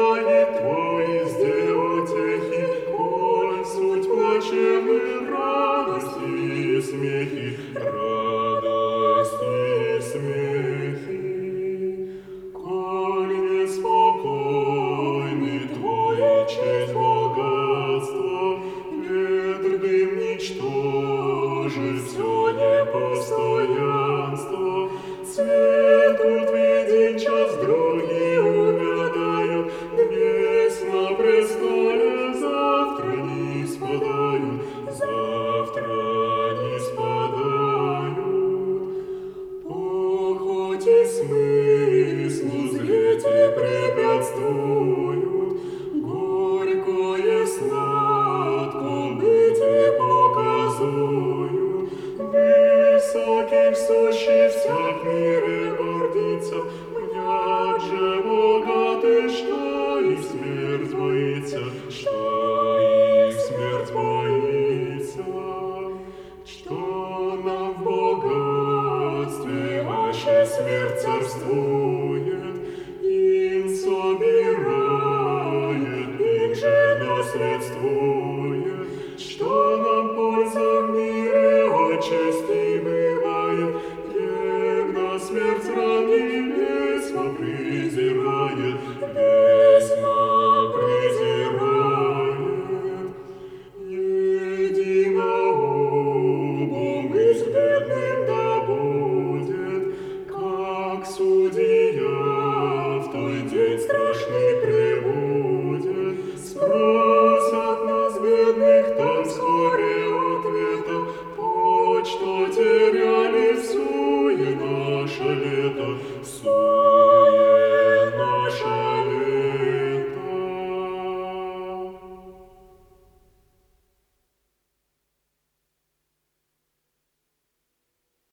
желает Твои сделать эхи, коль суть плачевной радости и смехи, радость и смехи. Коль неспокойны Твои честь богатства, ветер дым ничтожит все непостоянство. Цветут в един час, другие увядают, днесь на престоле завтра не спадают, завтра не спадают. Похоть и смыслу зреть и препятствуют, горькое сладко быть и показуют. Высоких сущий всяк в мире гордится, мнят же богаты, что их смерть боится, что их смерть боится. Что нам в богатстве, аще смерть царствует, им собирает, им же наследствует. Что нам польза в мире, от чести бывает, егда смерть ради весьма презирает, весьма презирает. Единообум и с бедным да будет, как судья в той день страшный прибудет. Спросят нас, бедных, там вскоре ответа, почто теряли всуе наше лето,